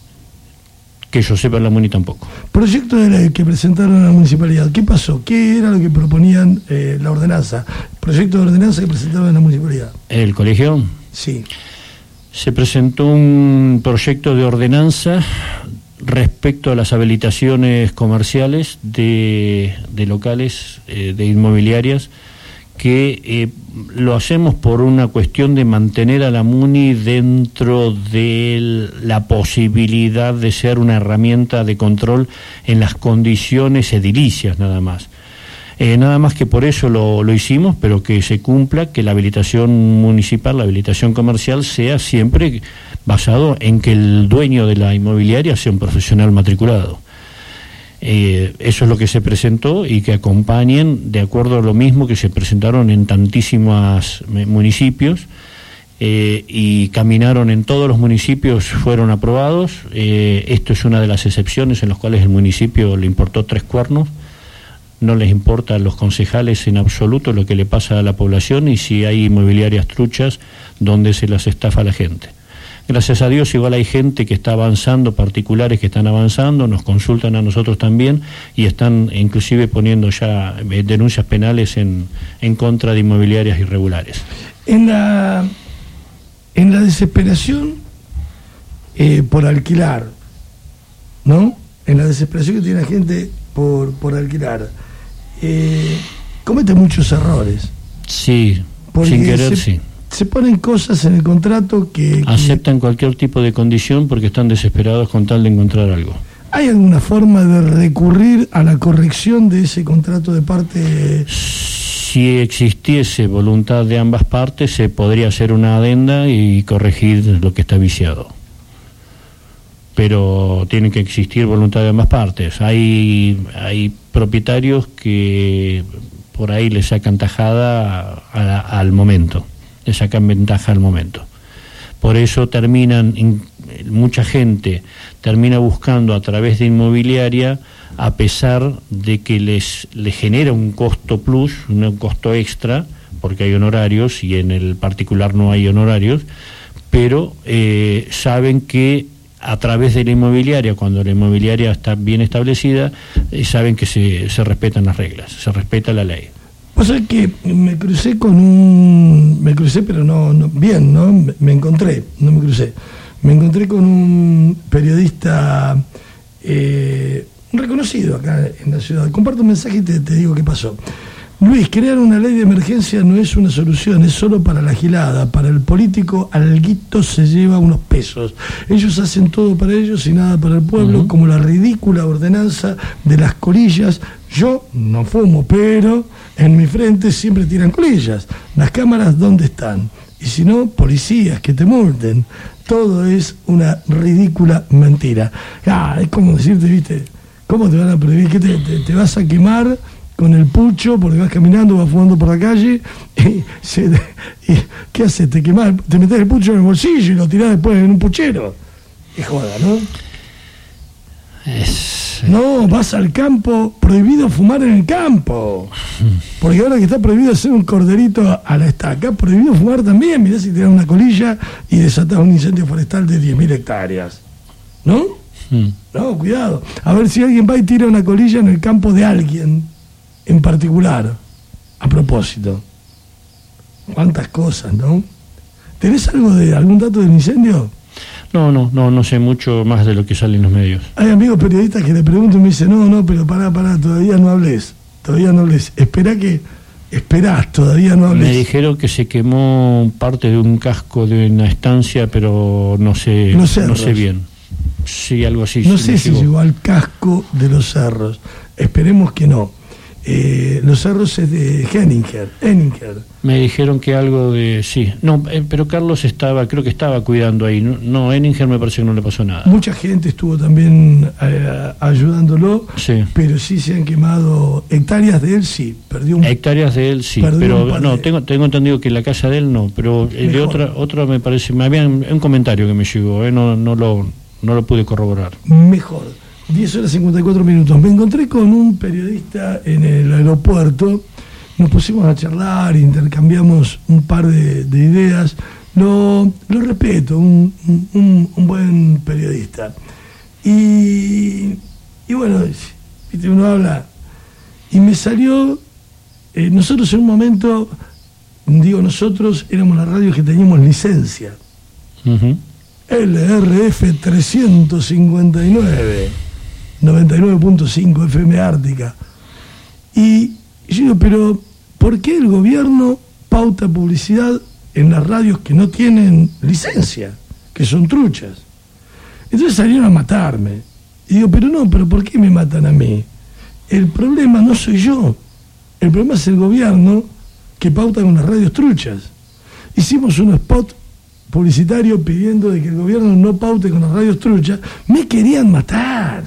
Speaker 2: Que yo sepa, la MUNI tampoco.
Speaker 1: Proyecto de ley que presentaron a la municipalidad, ¿qué pasó? ¿Qué era lo que proponían eh, la ordenanza? Proyecto de ordenanza que presentaron en la municipalidad.
Speaker 2: ¿El colegio?
Speaker 1: Sí.
Speaker 2: Se presentó un proyecto de ordenanza respecto a las habilitaciones comerciales de, de locales, eh, de inmobiliarias, que eh, lo hacemos por una cuestión de mantener a la MUNI dentro de la posibilidad de ser una herramienta de control en las condiciones edilicias nada más. Eh, nada más que por eso lo, lo hicimos, pero que se cumpla que la habilitación municipal, la habilitación comercial sea siempre basado en que el dueño de la inmobiliaria sea un profesional matriculado. Eh, eso es lo que se presentó y que acompañen de acuerdo a lo mismo que se presentaron en tantísimos municipios eh, y caminaron en todos los municipios, fueron aprobados. Eh, esto es una de las excepciones en las cuales el municipio le importó tres cuernos, no les importa a los concejales en absoluto lo que le pasa a la población y si hay inmobiliarias truchas donde se las estafa a la gente. Gracias a Dios igual hay gente que está avanzando, particulares que están avanzando, nos consultan a nosotros también y están inclusive poniendo ya denuncias penales en, en contra de inmobiliarias irregulares.
Speaker 1: En la, en la desesperación eh, por alquilar, ¿no? En la desesperación que tiene la gente por, por alquilar, eh, comete muchos errores.
Speaker 2: Sí,
Speaker 1: Porque
Speaker 2: sin querer,
Speaker 1: se,
Speaker 2: sí.
Speaker 1: Se ponen cosas en el contrato que...
Speaker 2: Aceptan que, cualquier tipo de condición porque están desesperados con tal de encontrar algo.
Speaker 1: ¿Hay alguna forma de recurrir a la corrección de ese contrato de parte?
Speaker 2: Si existiese voluntad de ambas partes, se podría hacer una adenda y corregir lo que está viciado. Pero tiene que existir voluntad de ambas partes. Hay, hay propietarios que por ahí le sacan tajada a, a, al momento, le sacan ventaja al momento. Por eso terminan, mucha gente termina buscando a través de inmobiliaria, a pesar de que les, les genera un costo plus, un costo extra, porque hay honorarios y en el particular no hay honorarios, pero eh, saben que a través de la inmobiliaria, cuando la inmobiliaria está bien establecida, eh, saben que se, se respetan las reglas, se respeta la ley.
Speaker 1: O sea que me crucé con un... Me crucé, pero no, no bien, ¿no? Me, me encontré, no me crucé. Me encontré con un periodista eh, reconocido acá en la ciudad. Comparto un mensaje y te, te digo qué pasó. Luis, crear una ley de emergencia no es una solución, es solo para la gilada. Para el político, alguito se lleva unos pesos. Ellos hacen todo para ellos y nada para el pueblo, uh-huh. como la ridícula ordenanza de las colillas. Yo no fumo, pero en mi frente siempre tiran colillas. Las cámaras, ¿dónde están? Y si no, policías que te multen. Todo es una ridícula mentira. Ah, es como decirte, ¿viste? ¿Cómo te van a prohibir? ¿Qué te, te, te vas a quemar con el pucho porque vas caminando, vas fumando por la calle? Y se, y, ¿qué haces? Te quemás, te metés el pucho en el bolsillo y lo tirás después en un puchero. Qué joda, ¿no?
Speaker 2: Es...
Speaker 1: No, vas al campo, prohibido fumar en el campo. Porque ahora que está prohibido hacer un corderito a la estaca, prohibido fumar también. Mirá si tirás una colilla y desatás un incendio forestal de diez mil hectáreas. ¿No? Mm. No, cuidado. A ver si alguien va y tira una colilla en el campo de alguien en particular. A propósito. Cuántas cosas, ¿no? ¿Tenés algo de algún dato del incendio?
Speaker 2: No, no, no, no sé mucho más de lo que sale en los medios.
Speaker 1: Hay amigos periodistas que le pregunto y me dicen, no, no, pero pará, pará, todavía no hables, todavía no hables. Esperá que, esperás, todavía no hables.
Speaker 2: Me dijeron que se quemó parte de un casco de una estancia, pero no sé,
Speaker 1: no sé
Speaker 2: bien. Sí, algo así.
Speaker 1: No sé si llegó al casco de los cerros, esperemos que no. Eh, los cerros es de Henninger, Henninger.
Speaker 2: Me dijeron que algo de... Sí, no, eh, pero Carlos estaba, creo que estaba cuidando ahí. No, no, Henninger me parece que no le pasó nada.
Speaker 1: Mucha gente estuvo también eh, ayudándolo,
Speaker 2: sí.
Speaker 1: Pero sí se han quemado hectáreas de él, sí. Perdió un,
Speaker 2: hectáreas de él, sí. Pero no, de... tengo tengo entendido que la casa de él no, pero el de otra otra me parece... Me habían un comentario que me llegó, eh, no, no, lo, no lo pude corroborar.
Speaker 1: Mejor. diez horas cincuenta y cuatro minutos. Me encontré con un periodista en el aeropuerto, nos pusimos a charlar, intercambiamos un par de, de ideas. Lo, lo respeto, un, un, un buen periodista. Y, y bueno, ¿viste? Uno habla. Y me salió, eh, nosotros en un momento, digo nosotros, éramos la radio que teníamos licencia. Uh-huh. L R F trescientos cincuenta y nueve. noventa y nueve punto cinco F M Ártica. Y yo digo, pero ¿por qué el gobierno pauta publicidad en las radios que no tienen licencia, que son truchas? Entonces salieron a matarme. Y digo, pero no, pero ¿por qué me matan a mí? El problema no soy yo, el problema es el gobierno que pauta con las radios truchas. Hicimos un spot publicitario pidiendo de que el gobierno no paute con las radios truchas. Me querían matar.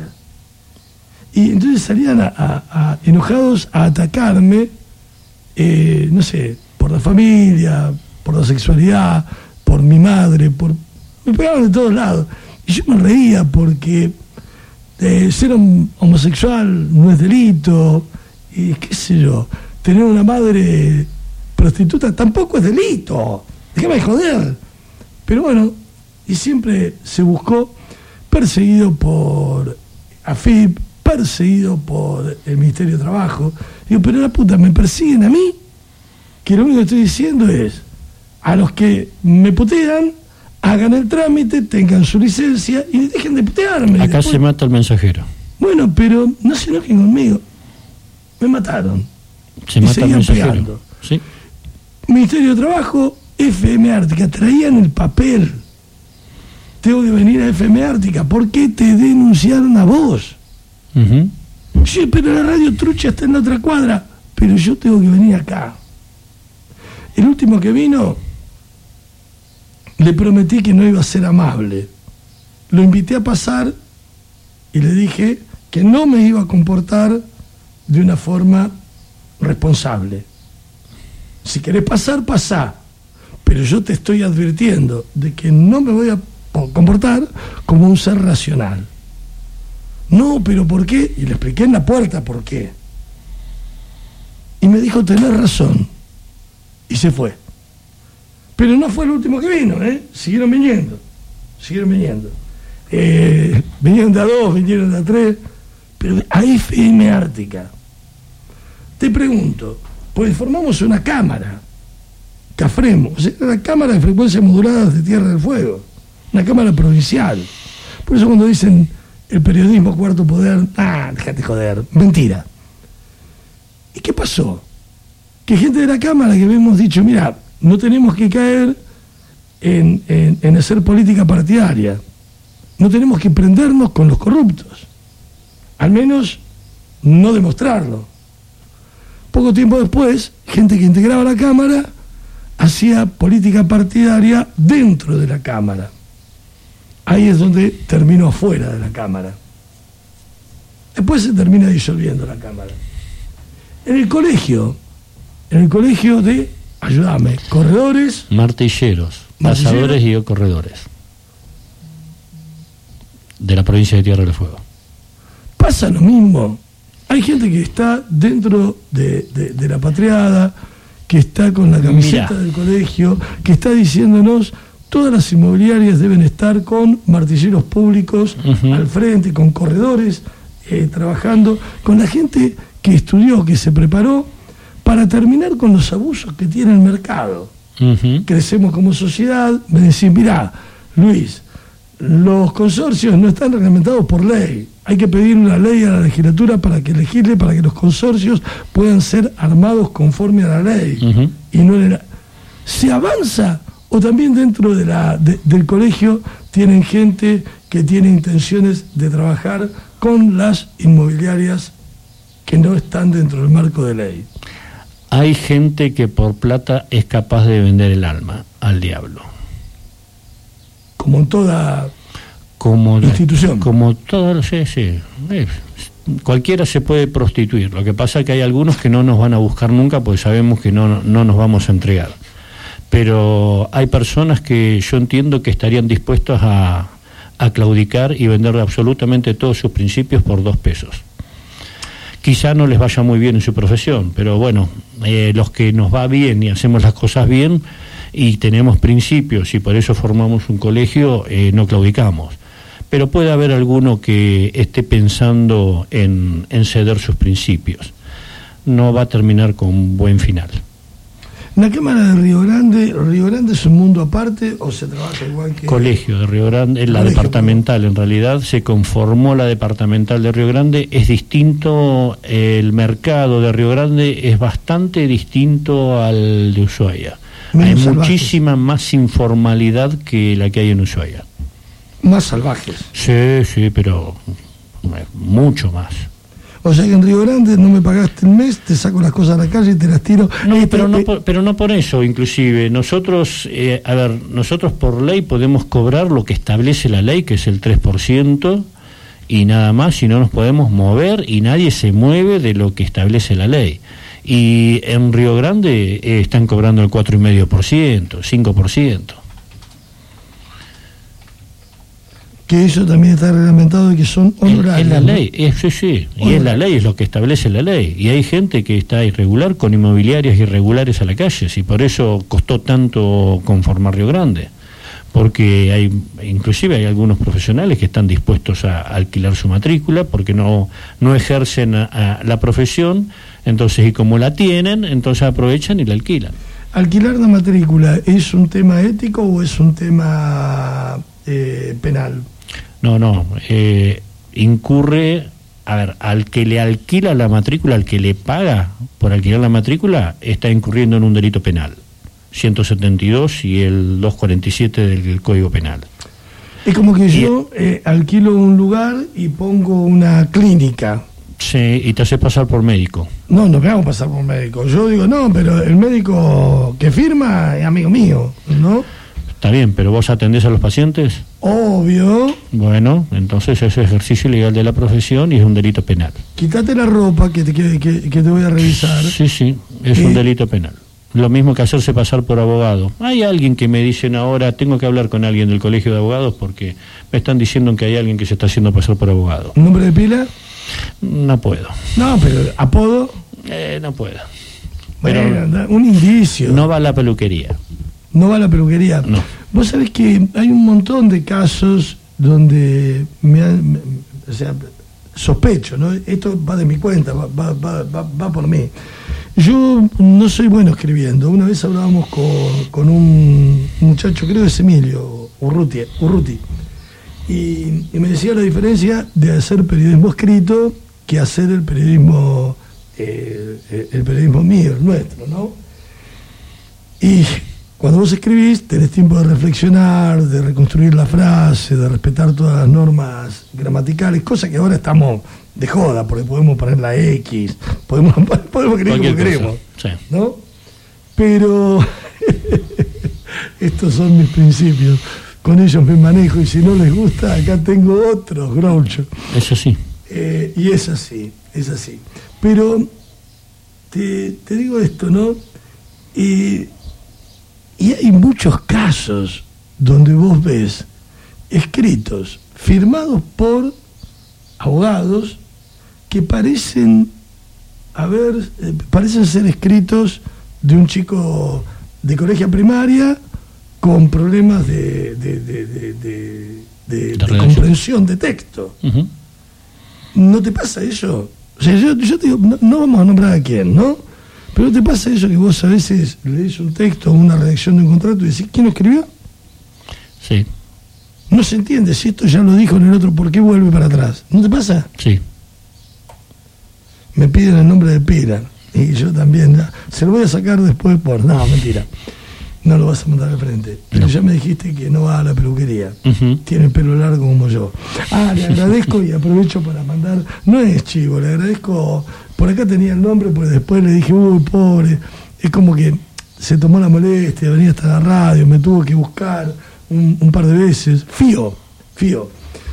Speaker 1: Y entonces salían a, a, a, enojados a atacarme, eh, no sé, por la familia, por la sexualidad, por mi madre, por me pegaban de todos lados. Y yo me reía porque eh, ser homosexual no es delito, y qué sé yo, tener una madre prostituta tampoco es delito, déjame de joder. Pero bueno, y siempre se buscó, perseguido por A F I P, perseguido por el Ministerio de Trabajo. Digo, pero la puta, me persiguen a mí, que lo único que estoy diciendo es, a los que me putean, hagan el trámite, tengan su licencia y dejen de putearme.
Speaker 2: Acá después se mata el mensajero.
Speaker 1: Bueno, pero no se enojen conmigo. Me mataron.
Speaker 2: Se mata el mensajero. ¿Sí?
Speaker 1: Ministerio de Trabajo, F M Ártica, traían el papel. Tengo que venir a F M Ártica. ¿Por qué te denunciaron a vos?
Speaker 2: Uh-huh.
Speaker 1: Sí, pero la radio trucha está en la otra cuadra. Pero yo tengo que venir acá. El último que vino, le prometí que no iba a ser amable. Lo invité a pasar y le dije que no me iba a comportar de una forma responsable. Si querés pasar, pasá. Pero yo te estoy advirtiendo de que no me voy a comportar como un ser racional. No, pero ¿por qué? Y le expliqué en la puerta por qué. Y me dijo, tenés razón. Y se fue. Pero no fue el último que vino, ¿eh? Siguieron viniendo. Siguieron viniendo. Eh, vinieron de a dos, vinieron de a tres. Pero a F M Ártica. Te pregunto, pues formamos una cámara, CAFREMO, o sea, la Cámara de Frecuencias Moduladas de Tierra del Fuego, una cámara provincial. Por eso cuando dicen el periodismo cuarto poder, ah, déjate joder, mentira. ¿Y qué pasó? Que gente de la Cámara que habíamos dicho, mira, no tenemos que caer en, en, en hacer política partidaria, no tenemos que prendernos con los corruptos, al menos no demostrarlo. Poco tiempo después, gente que integraba la Cámara hacía política partidaria dentro de la Cámara. Ahí es donde terminó afuera de la Cámara. Después se termina disolviendo la Cámara. En el colegio, en el colegio de, ayúdame, corredores...
Speaker 2: Martilleros,
Speaker 1: Martilleros.
Speaker 2: pasadores y corredores. De la provincia de Tierra del Fuego.
Speaker 1: Pasa lo mismo. Hay gente que está dentro de, de, de la patriada, que está con la camiseta Mirá. del colegio, que está diciéndonos todas las inmobiliarias deben estar con martilleros públicos uh-huh. al frente, con corredores eh, trabajando, con la gente que estudió, que se preparó para terminar con los abusos que tiene el mercado. Uh-huh. Crecemos como sociedad, me decís, mirá, Luis, los consorcios no están reglamentados por ley. Hay que pedir una ley a la legislatura para que legisle, para que los consorcios puedan ser armados conforme a la ley. Uh-huh. Y no era... ¿Se avanza? ¿O también dentro de la, de, del colegio tienen gente que tiene intenciones de trabajar con las inmobiliarias que no están dentro del marco de ley?
Speaker 2: Hay gente que por plata es capaz de vender el alma al diablo.
Speaker 1: Como en toda
Speaker 2: como
Speaker 1: institución.
Speaker 2: Como toda, sí, sí. Cualquiera se puede prostituir. Lo que pasa es que hay algunos que no nos van a buscar nunca porque sabemos que no, no nos vamos a entregar. Pero hay personas que yo entiendo que estarían dispuestos a, a claudicar y vender absolutamente todos sus principios por dos pesos. Quizá no les vaya muy bien en su profesión, pero bueno, eh, los que nos va bien y hacemos las cosas bien y tenemos principios y por eso formamos un colegio, eh, no claudicamos. Pero puede haber alguno que esté pensando en, en ceder sus principios. No va a terminar con un buen final.
Speaker 1: ¿La Cámara de Río Grande, Río Grande es un mundo aparte o se trabaja igual que...?
Speaker 2: Colegio de Río Grande, la Colegio, departamental en realidad, se conformó la departamental de Río Grande, es distinto, el mercado de Río Grande es bastante distinto al de Ushuaia. Menos hay salvajes. Muchísima más informalidad que la que hay en Ushuaia.
Speaker 1: Más salvajes.
Speaker 2: Sí, sí, pero mucho más.
Speaker 1: O sea que en Río Grande no me pagaste el mes, te saco las cosas a la calle y te las tiro.
Speaker 2: No, eh, pero, no por, pero no por eso, inclusive. Nosotros, eh, a ver, nosotros por ley podemos cobrar lo que establece la ley, que es el tres por ciento, y nada más, y no nos podemos mover, y nadie se mueve de lo que establece la ley. Y en Río Grande eh, están cobrando el cuatro coma cinco por ciento, cinco por ciento.
Speaker 1: Que eso también está reglamentado y que son honorarios.
Speaker 2: Es la ley, es, sí, sí, y es la ley, es lo que establece la ley. Y hay gente que está irregular con inmobiliarias irregulares a la calle, y por eso costó tanto conformar Río Grande. Porque hay, inclusive hay algunos profesionales que están dispuestos a, a alquilar su matrícula porque no, no ejercen a, a la profesión, entonces, y como la tienen, entonces aprovechan y la alquilan.
Speaker 1: ¿Alquilar la matrícula es un tema ético o es un tema eh, penal?
Speaker 2: No, no, eh, incurre, a ver, al que le alquila la matrícula, al que le paga por alquilar la matrícula, está incurriendo en un delito penal. ciento setenta y dos y el doscientos cuarenta y siete del Código Penal.
Speaker 1: Es como que yo eh, alquilo un lugar y pongo una clínica.
Speaker 2: Sí, y te haces pasar por médico.
Speaker 1: No, no me hago pasar por médico. Yo digo, no, pero el médico que firma es amigo mío, ¿no?
Speaker 2: Está bien, pero ¿vos atendés a los pacientes?
Speaker 1: Obvio.
Speaker 2: Bueno, entonces es ejercicio ilegal de la profesión y es un delito penal.
Speaker 1: Quítate la ropa que te, que, que, que te voy a revisar.
Speaker 2: Sí, sí, es ¿Qué? un delito penal. Lo mismo que hacerse pasar por abogado. Hay alguien que me dicen ahora, tengo que hablar con alguien del colegio de abogados porque me están diciendo que hay alguien que se está haciendo pasar por abogado.
Speaker 1: ¿Nombre de pila?
Speaker 2: No puedo.
Speaker 1: No, pero ¿apodo?
Speaker 2: Eh, no puedo.
Speaker 1: Bueno,
Speaker 2: pero
Speaker 1: un indicio.
Speaker 2: No va a la peluquería.
Speaker 1: No va a la peluquería.
Speaker 2: No.
Speaker 1: Vos sabés que hay un montón de casos donde me, han, me o sea, sospecho, ¿no? Esto va de mi cuenta, va, va, va, va, va por mí. Yo no soy bueno escribiendo. Una vez hablábamos con, con un muchacho, creo que es Emilio Urruti, Urruti y, y me decía la diferencia de hacer periodismo escrito que hacer el periodismo, eh, el periodismo mío, el nuestro, ¿no? Y cuando vos escribís tenés tiempo de reflexionar, de reconstruir la frase, de respetar todas las normas gramaticales, cosa que ahora estamos de joda, porque podemos poner la X, podemos, podemos escribir como queremos,
Speaker 2: sí.
Speaker 1: ¿no? Pero estos son mis principios, con ellos me manejo y si no les gusta, acá tengo otros, Groucho.
Speaker 2: Eso sí.
Speaker 1: Eh, y es así, es así. Pero te, te digo esto, ¿no? Eh, y hay muchos casos donde vos ves escritos firmados por abogados que parecen haber, eh, parecen ser escritos de un chico de colegio primaria con problemas de, de, de, de, de, de, de comprensión de texto. Uh-huh. ¿No te pasa eso? O sea, yo, yo te digo, no, no vamos a nombrar a quién, ¿no? Pero ¿te pasa eso que vos a veces lees un texto o una redacción de un contrato y decís, ¿quién lo escribió?
Speaker 2: Sí.
Speaker 1: No se entiende, si esto ya lo dijo en el otro, ¿por qué vuelve para atrás? ¿No te pasa?
Speaker 2: Sí.
Speaker 1: Me piden el nombre de pila y yo también, ¿no? Se lo voy a sacar después por... No, mentira. No lo vas a mandar al frente. Pero no. Ya me dijiste que no va a la peluquería. Uh-huh. Tiene el pelo largo como yo. Ah, le agradezco y aprovecho para mandar... No es chivo, le agradezco... Por acá tenía el nombre, porque después le dije, uy, pobre. Es como que se tomó la molestia de venir hasta la radio, me tuvo que buscar un, un par de veces. Fío, Fío.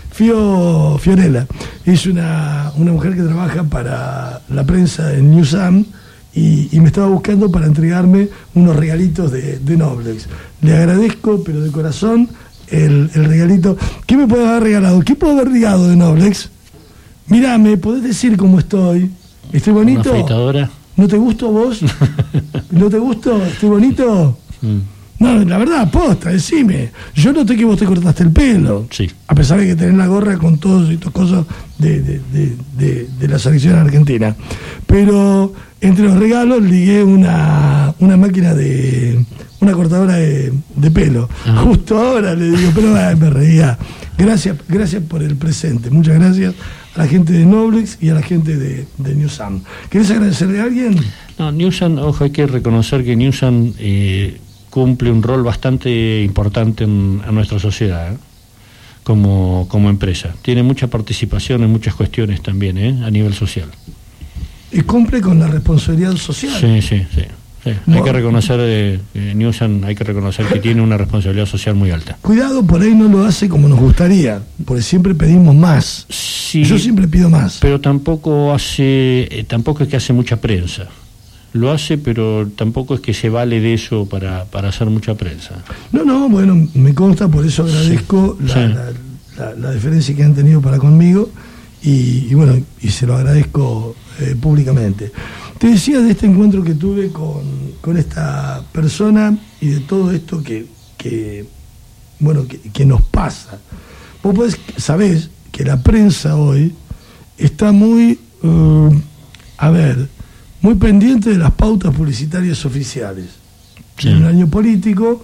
Speaker 1: Fío Fiorella. Es una, una mujer que trabaja para la prensa en Newsam. Y, y me estaba buscando para entregarme unos regalitos de, de Noblex. Le agradezco, pero de corazón, el, el regalito. ¿Qué me puede haber regalado? ¿Qué puedo haber regalado de Noblex? Mirá, ¿me podés decir cómo estoy? ¿Estoy bonito?
Speaker 2: ¿Una afeitadora?
Speaker 1: ¿No te gusto vos? ¿No te gusto? ¿Estoy bonito? Mm. No, la verdad, aposta, decime. Yo noté que vos te cortaste el pelo.
Speaker 2: Sí.
Speaker 1: A pesar de que tenés la gorra con todos estos cosas de, de, de, de, de la selección argentina. Pero entre los regalos ligué una, una máquina de... una cortadora de, de pelo. Ajá. Justo ahora le digo, pero ay, me reía. Gracias, gracias por el presente. Muchas gracias a la gente de Noblex y a la gente de, de Newsam. ¿Querés agradecerle a alguien?
Speaker 2: No, Newsam, ojo, hay que reconocer que Newsam eh, cumple un rol bastante importante en, en nuestra sociedad, ¿eh? como, como empresa. Tiene mucha participación en muchas cuestiones también, ¿eh? A nivel social.
Speaker 1: Y cumple con la responsabilidad social.
Speaker 2: Sí, sí, sí. sí. Hay que reconocer, eh, eh, Newsam, hay que reconocer que tiene una responsabilidad social muy alta.
Speaker 1: Cuidado, por ahí no lo hace como nos gustaría, porque siempre pedimos más.
Speaker 2: Sí,
Speaker 1: yo siempre pido más.
Speaker 2: Pero tampoco hace, eh, tampoco es que hace mucha prensa. Lo hace, pero tampoco es que se vale de eso para, para hacer mucha prensa.
Speaker 1: No, no, bueno, me consta, por eso agradezco sí, la, sí. La, la, la deferencia que han tenido para conmigo y, y bueno, y se lo agradezco eh, públicamente. Te decía de este encuentro que tuve con, con esta persona y de todo esto que, que bueno, que, que nos pasa. Vos podés, sabés que la prensa hoy está muy, uh, a ver, muy pendiente de las pautas publicitarias oficiales. Sí. En un año político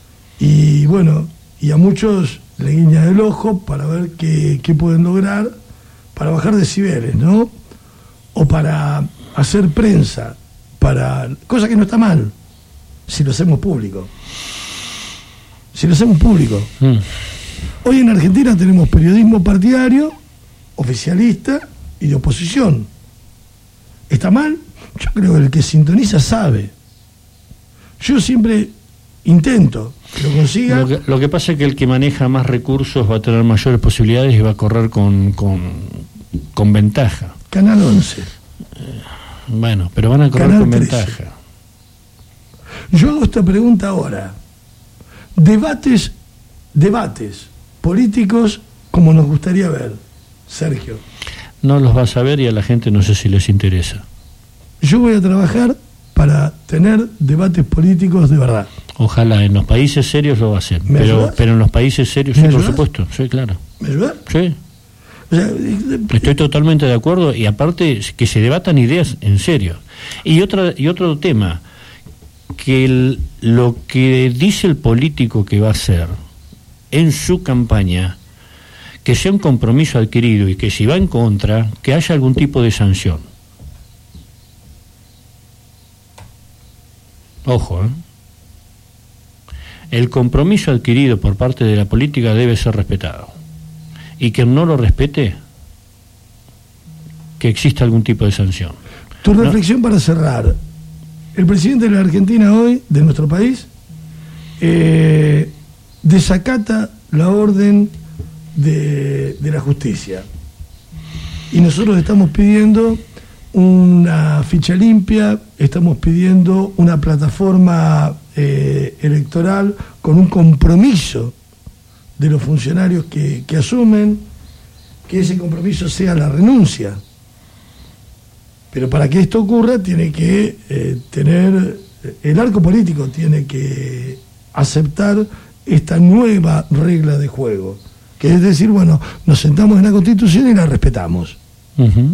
Speaker 1: y bueno, y a muchos le guiña el ojo para ver qué, qué pueden lograr para bajar decibeles, ¿no? O para hacer prensa, para cosa que no está mal. si lo hacemos público. Si lo hacemos público.
Speaker 2: Mm.
Speaker 1: Hoy en Argentina tenemos periodismo partidario, oficialista y de oposición. ¿Está mal? Yo creo que el que sintoniza sabe. Yo siempre intento que lo consiga.
Speaker 2: Lo que, lo que pasa es que el que maneja más recursos va a tener mayores posibilidades y va a correr con, con, con ventaja.
Speaker 1: Canal once.
Speaker 2: Eh, bueno, pero van a correr
Speaker 1: Canal
Speaker 2: con
Speaker 1: trece.
Speaker 2: ventaja.
Speaker 1: Yo hago esta pregunta ahora. Debates, debates políticos como nos gustaría ver, Sergio.
Speaker 2: No los vas a ver y a la gente no sé si les interesa.
Speaker 1: Yo voy a trabajar para tener debates políticos de verdad.
Speaker 2: Ojalá, en los países serios lo va a hacer.
Speaker 1: ¿Me
Speaker 2: Pero,
Speaker 1: ayudas?
Speaker 2: pero en los países serios, sí,
Speaker 1: ¿Me
Speaker 2: por
Speaker 1: ayudas?
Speaker 2: supuesto. Sí, claro.
Speaker 1: ¿Me ayudas?
Speaker 2: Sí.
Speaker 1: O sea, eh,
Speaker 2: Estoy totalmente de acuerdo y aparte que se debatan ideas en serio. Y otra y otro tema, que el, lo que dice el político que va a hacer en su campaña, que sea un compromiso adquirido y que si va en contra, que haya algún tipo de sanción. Ojo, ¿eh? El compromiso adquirido por parte de la política debe ser respetado. Y quien no lo respete, que exista algún tipo de sanción.
Speaker 1: tu reflexión para cerrar. El presidente de la Argentina hoy, de nuestro país, eh, desacata la orden de, de la justicia. Y nosotros estamos pidiendo una ficha limpia, estamos pidiendo una plataforma eh, electoral con un compromiso de los funcionarios que, que asumen, que ese compromiso sea la renuncia. Pero para que esto ocurra tiene que eh, tener, el arco político tiene que aceptar esta nueva regla de juego, que es decir, bueno, nos sentamos en la Constitución y la respetamos.
Speaker 2: Uh-huh.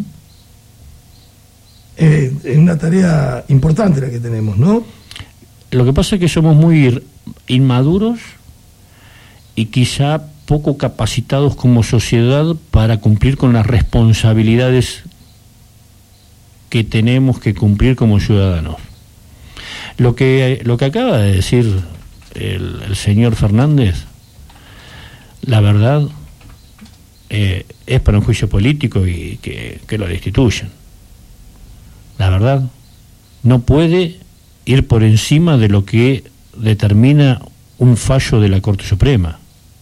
Speaker 1: Eh, es una tarea importante la que tenemos, ¿no?
Speaker 2: Lo que pasa es que somos muy inmaduros y quizá poco capacitados como sociedad para cumplir con las responsabilidades que tenemos que cumplir como ciudadanos. Lo que, lo que acaba de decir el, el señor Fernández, la verdad, eh, es para un juicio político y que, que lo destituyan. La verdad, no puede ir por encima de lo que determina un fallo de la Corte Suprema.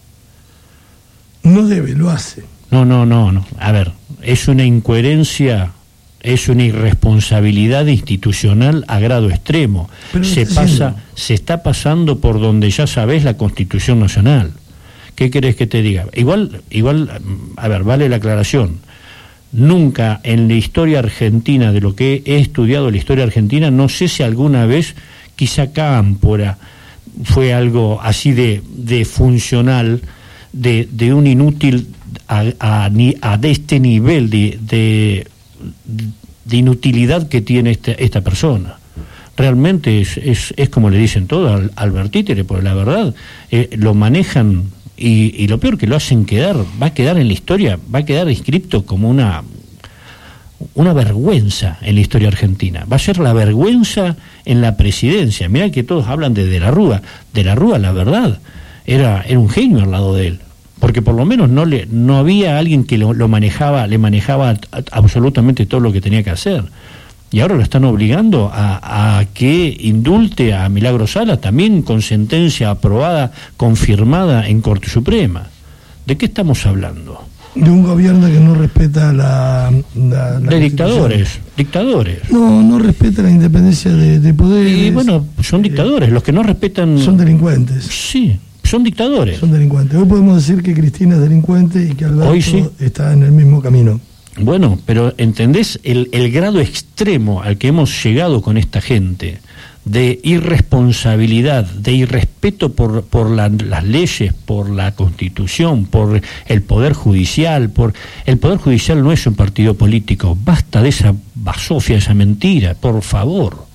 Speaker 1: No debe, lo hace.
Speaker 2: No, no, no, no. A ver, es una incoherencia, es una irresponsabilidad institucional a grado extremo.
Speaker 1: Pero
Speaker 2: se
Speaker 1: está
Speaker 2: pasa,
Speaker 1: haciendo.
Speaker 2: se está pasando por donde ya sabés la Constitución Nacional. ¿Qué querés que te diga? Igual, igual, a ver, vale la aclaración. Nunca en la historia argentina, de lo que he estudiado la historia argentina, no sé si alguna vez, quizá Cámpora fue algo así de, de funcional, de, de un inútil a, a, a de este nivel de, de, de inutilidad que tiene este, esta persona. Realmente es, es, es como le dicen todos al, Albert Títere, porque la verdad eh, lo manejan. Y, y lo peor que lo hacen quedar, va a quedar en la historia, va a quedar inscripto como una una vergüenza en la historia argentina. Va a ser la vergüenza en la presidencia. Mirá que todos hablan de De la Rúa. De la Rúa, la verdad, era, era un genio al lado de él. Porque por lo menos no le no había alguien que lo, lo manejaba, le manejaba a, a, absolutamente todo lo que tenía que hacer. Y ahora lo están obligando a, a que indulte a Milagro Sala, también con sentencia aprobada, confirmada en Corte Suprema. ¿De qué estamos hablando?
Speaker 1: De un gobierno que no respeta la... la, la
Speaker 2: de dictadores, dictadores.
Speaker 1: No, no respeta la independencia de, de poderes.
Speaker 2: Y bueno, son dictadores, los que no respetan...
Speaker 1: Son delincuentes.
Speaker 2: Sí, son dictadores.
Speaker 1: Son delincuentes. Hoy podemos decir que Cristina es delincuente y que Alberto
Speaker 2: Hoy sí.
Speaker 1: está en el mismo camino.
Speaker 2: Bueno, pero ¿entendés el, el grado extremo al que hemos llegado con esta gente? De irresponsabilidad, de irrespeto por, por la, las leyes, por la Constitución, por el Poder Judicial. Por el Poder Judicial no es un partido político. Basta de esa basofia, esa mentira, por favor.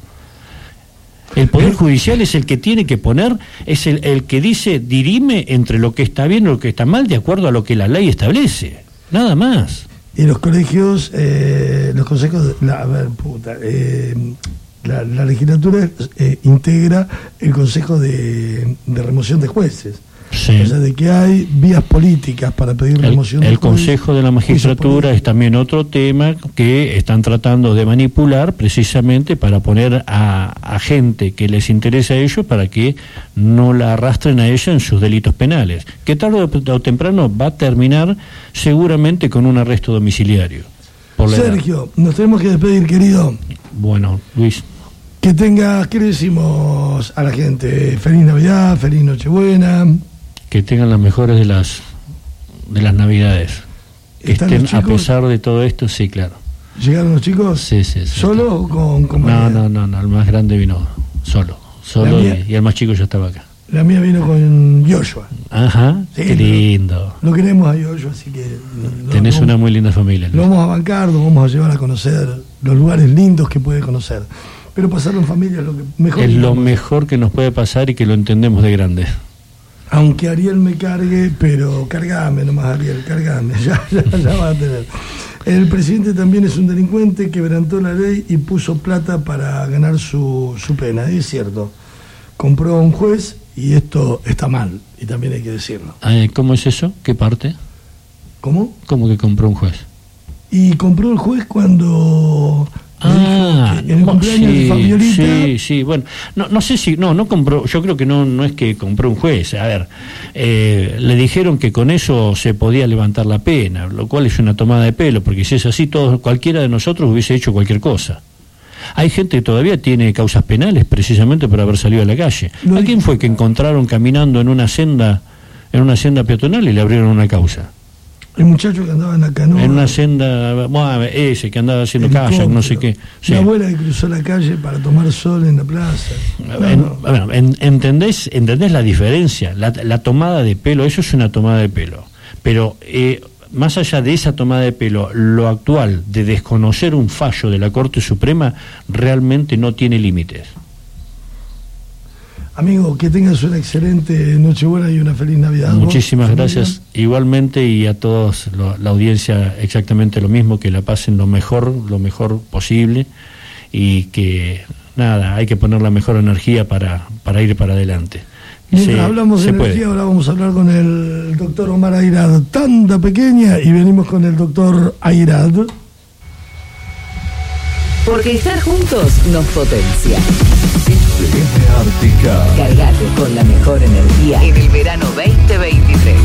Speaker 2: El Poder Judicial es el que tiene que poner, es el, el que dice, dirime entre lo que está bien y lo que está mal, de acuerdo a lo que la ley establece. Nada más.
Speaker 1: Y los colegios, eh, los consejos, de, la, a ver, puta, eh, La, la legislatura eh, integra el Consejo de, de Remoción de Jueces.
Speaker 2: Sí.
Speaker 1: O sea, de que hay vías políticas para pedir
Speaker 2: el,
Speaker 1: remoción de
Speaker 2: el
Speaker 1: jueces.
Speaker 2: El Consejo de la Magistratura es también otro tema que están tratando de manipular precisamente para poner a, a gente que les interesa a ellos para que no la arrastren a ella en sus delitos penales, que tarde o temprano va a terminar seguramente con un arresto domiciliario. Por la
Speaker 1: Sergio,
Speaker 2: edad.
Speaker 1: Nos tenemos que despedir, querido.
Speaker 2: Bueno, Luis.
Speaker 1: Que tengas, ¿qué le decimos a la gente? Feliz Navidad, feliz Nochebuena.
Speaker 2: Que tengan las mejores de las de las Navidades. Que estén, a pesar de todo esto, sí, claro.
Speaker 1: ¿Llegaron los chicos?
Speaker 2: Sí, sí. sí
Speaker 1: ¿Solo o con compañía?
Speaker 2: No, no, no, no, el más grande vino solo. Solo mía, y, y el más chico ya estaba acá.
Speaker 1: La mía vino con Joshua.
Speaker 2: Ajá, sí, qué lindo.
Speaker 1: Lo, lo queremos a Joshua, así que... Lo,
Speaker 2: Tenés
Speaker 1: lo,
Speaker 2: una muy linda familia.
Speaker 1: Lo vamos a bancar, lo vamos a llevar a conocer los lugares lindos que puede conocer. Pero pasarlo en familia es lo que mejor...
Speaker 2: Es lo mejor que nos puede pasar y que lo entendemos de grande.
Speaker 1: Aunque Ariel me cargue, pero cargame nomás, Ariel, cargame, ya, ya, ya va a tener. El presidente también es un delincuente, quebrantó la ley y puso plata para ganar su, su pena, es cierto. Compró a un juez y esto está mal, y también hay que decirlo.
Speaker 2: ¿Cómo es eso? ¿Qué parte?
Speaker 1: ¿Cómo?
Speaker 2: ¿Cómo que compró un juez?
Speaker 1: Y compró el juez cuando...
Speaker 2: Ah,
Speaker 1: en el cumpleaños
Speaker 2: sí,
Speaker 1: de Fabiolita.
Speaker 2: Sí, sí, bueno, no, no sé si, no, no compró, yo creo que no, no es que compró un juez, a ver, eh, le dijeron que con eso se podía levantar la pena, lo cual es una tomada de pelo, porque si es así, todos, cualquiera de nosotros hubiese hecho cualquier cosa. Hay gente que todavía tiene causas penales precisamente por haber salido a la calle. ¿A quién fue que encontraron caminando en una senda, en una senda peatonal y le abrieron una causa?
Speaker 1: El muchacho que andaba en la canoa.
Speaker 2: En una senda, bueno, ese que andaba haciendo kayak, no sé qué. Sí.
Speaker 1: La abuela que cruzó la calle para tomar sol en la plaza. No,
Speaker 2: en,
Speaker 1: no.
Speaker 2: Bueno, en, ¿entendés, ¿entendés la diferencia? La, la tomada de pelo, eso es una tomada de pelo. Pero eh, más allá de esa tomada de pelo, lo actual de desconocer un fallo de la Corte Suprema realmente no tiene límites.
Speaker 1: Amigo, que tengas una excelente Nochebuena y una feliz Navidad.
Speaker 2: Muchísimas ¿Vos? gracias. Igualmente, y a todos lo, la audiencia exactamente lo mismo, que la pasen lo mejor, lo mejor posible, y que nada, hay que poner la mejor energía para, para ir para adelante.
Speaker 1: Mientras
Speaker 2: se,
Speaker 1: hablamos de energía, puede. Ahora vamos a hablar con el doctor Omar Airad, tanda pequeña, y venimos con el doctor Airad.
Speaker 3: Porque estar juntos nos potencia.
Speaker 4: F M Ártica.
Speaker 3: Cargate con la mejor energía en el verano veinte veintitrés.